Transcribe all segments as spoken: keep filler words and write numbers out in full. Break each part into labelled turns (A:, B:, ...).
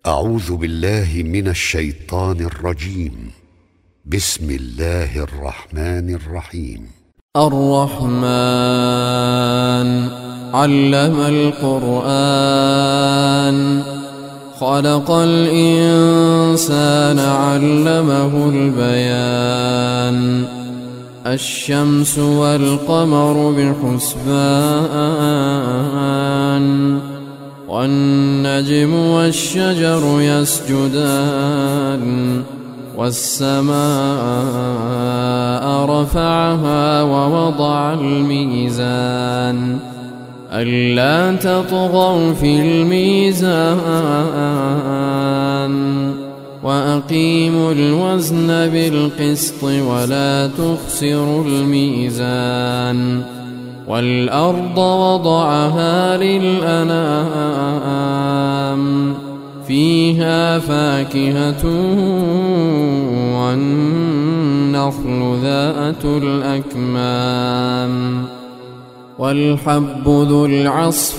A: أعوذ بالله من الشيطان الرجيم. بسم الله الرحمن الرحيم.
B: الرحمن علم القرآن خلق الإنسان علمه البيان الشمس والقمر بحسبان والنجم والشجر يسجدان والسماء رفعها ووضع الميزان ألا تطغوا في الميزان وأقيموا الوزن بالقسط ولا تخسروا الميزان والأرض وضعها للأنام فيها فاكهة والنخل ذات الأكمام والحب ذو العصف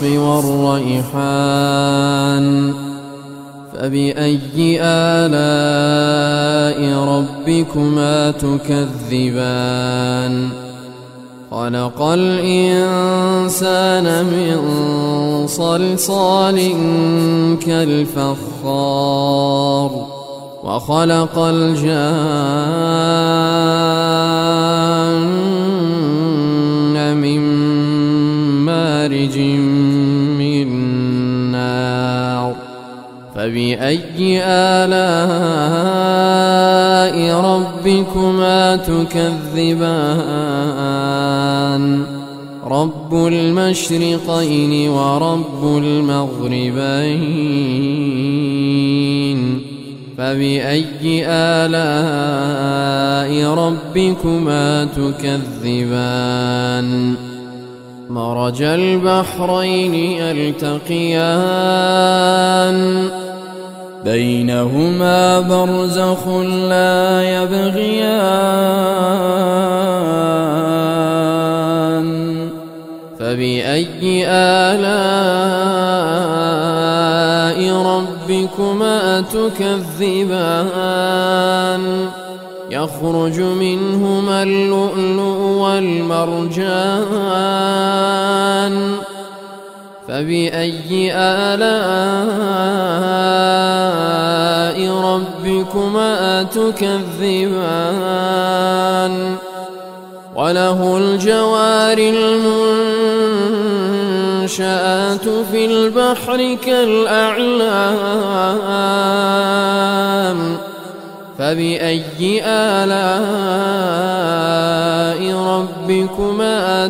B: والريحان فبأي آلاء ربكما تكذبان خلق الإنسان من صلصال كالفخار وخلق الجان من مارج من نار فبأي آلاء ربكما تكذبان رب المشرقين ورب المغربين فبأي آلاء ربكما تكذبان مرج البحرين يلتقيان بينهما برزخ لا يبغيان فبأي آلاء ربكما تكذبان يخرج منهما اللؤلؤ والمرجان فبأي آلاء ربكما تكذبان وله الجوار المنشآت في البحر كالأعلام فبأي آلاء ربكما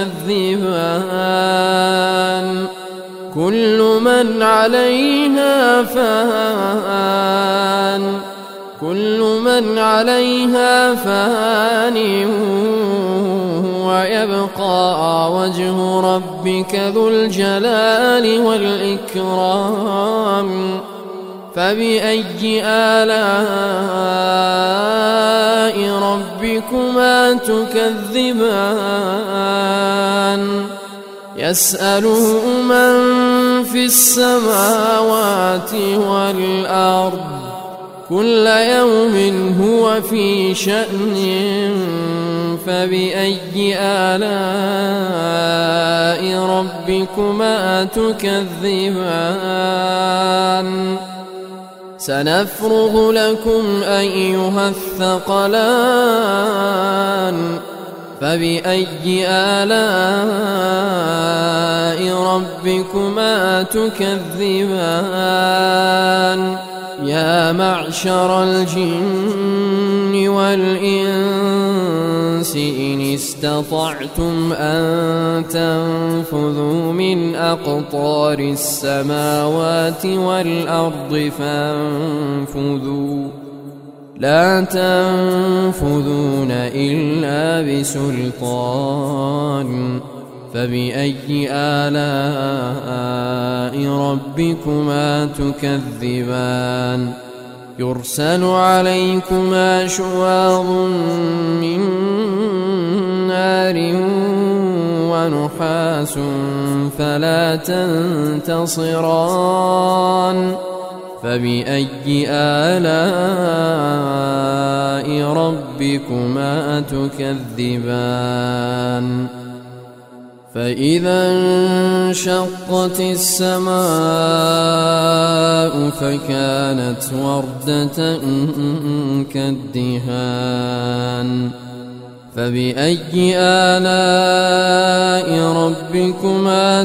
B: تكذبان كل من عليها فان كل من عليها فان ويبقى وجه ربك ذو الجلال والإكرام فبأي آلاء ربكما تكذبان يسأله من في السماوات والأرض كل يوم هو في شأن فبأي آلاء ربكما تكذبان سنفرغ لكم أيها الثقلان فبأي آلاء ربكما تكذبان يا معشر الجن والإنس إن استطعتم أن تنفذوا من أقطار السماوات والأرض فانفذوا لا تنفذون إلا بسلطان فبأي آلاء ربكما تكذبان يرسل عليكما شواظ من نار ونحاس فلا تنتصران فبأي آلاء ربكما تكذبان فإذا انشقت السماء فكانت وردة كالدهان فبأي آلاء ربكما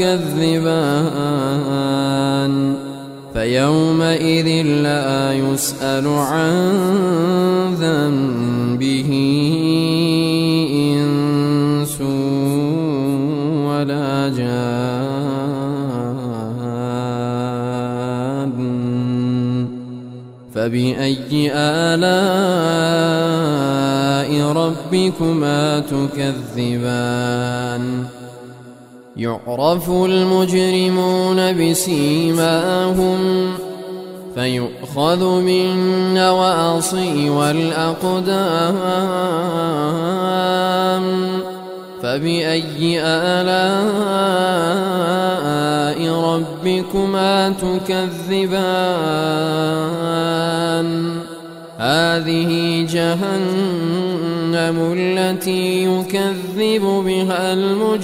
B: تكذبان فيومئذ لا يسأل عن ذنبه إنس ولا جان فبأي آلاء ربكما تكذبان يعرف المجرمون بسيماهم فيؤخذ بالنواصي والأقدام فبأي آلاء ربكما تكذبان هذه جهنم التي يكذب بها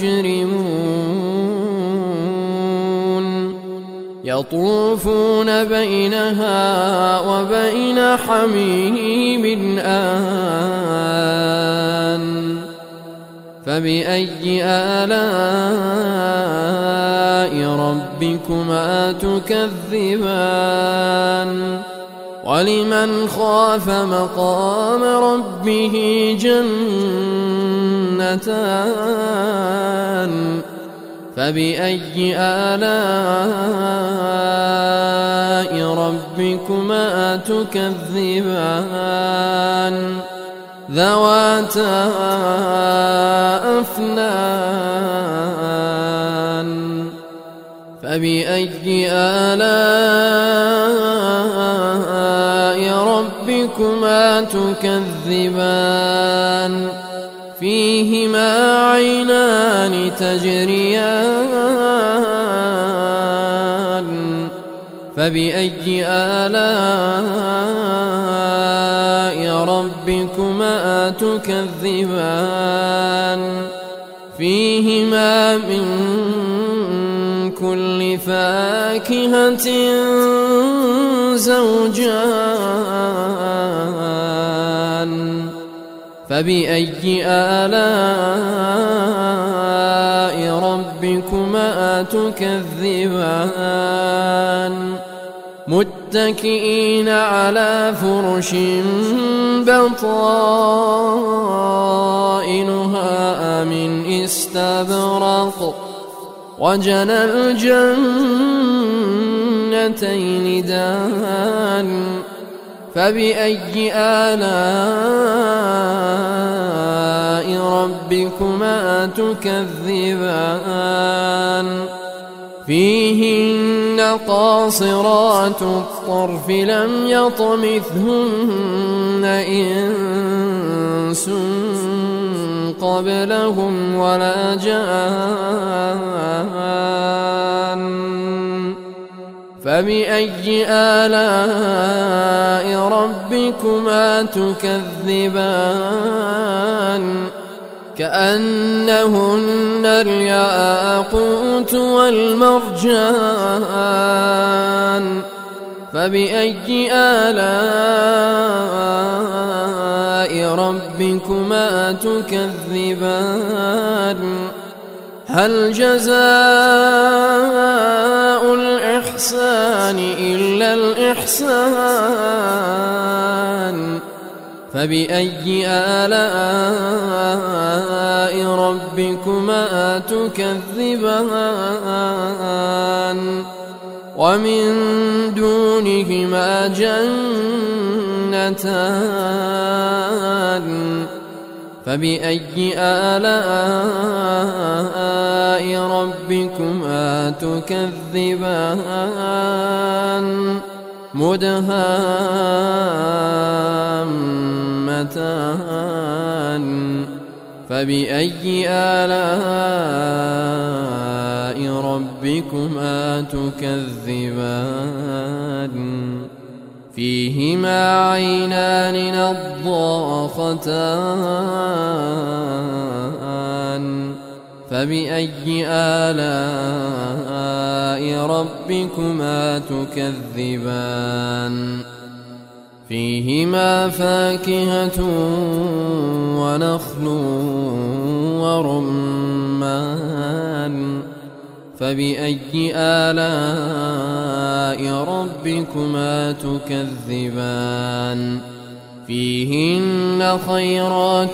B: المجرمون يطوفون بينها وبين حميم آن فبأي آلاء ربكما تكذبان ولمن خاف مقام ربه جنتان فبأي آلاء ربكما تكذبان ذواتا أفنان فبأي آلاء ربكما تكذبان فيهما عينان تجريان فبأي آلاء ربكما تكذبان فيهما من كل فاكهة زوجان فبأي آلاء ربكما تكذبان متكئين على فرش بطائنها من استبرق وجنى الجنتين دان فبأي آلاء ربكما تكذبان فيهن قاصرات الطرف لم يطمثهن إنس قبلهم ولا جان فبأي آلاء ربكما تكذبان كأنهن الياقوت والمرجان فبأي آلاء ربكما تكذبان هل جزاء الإحسان إلا الإحسان فبأي آلاء ربكما تكذبان ومن دونهما جنتان فبأي آلاء ربكما تكذبان مدهامتان فبأي آلاء ربكما تكذبان فيهما عينان نضاختان فبأي آلاء ربكما تكذبان فيهما فاكهة ونخل ورمان فبأي آلاء ربكما تكذبان فيهن خيرات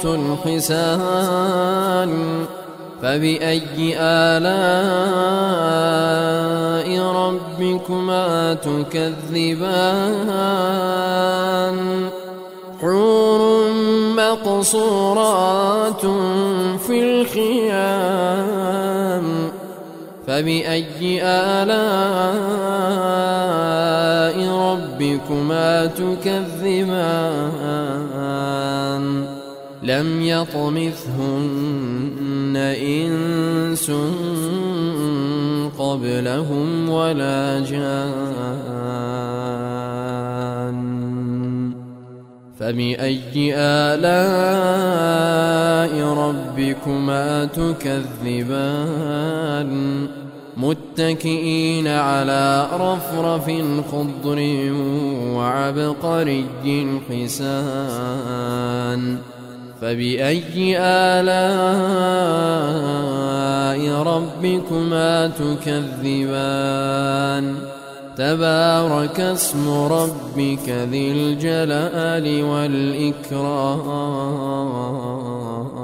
B: حسان فبأي آلاء ربكما تكذبان حور مقصورات في الخيام فبأي آلاء ربكما تكذبان لم يطمثهن إنس قبلهم ولا جان فبأي آلاء ربكما تكذبان متكئين على رفرف خضر وعبقري حسان فبأي آلاء ربكما تكذبان تبارك اسم ربك ذي الجلال والإكرام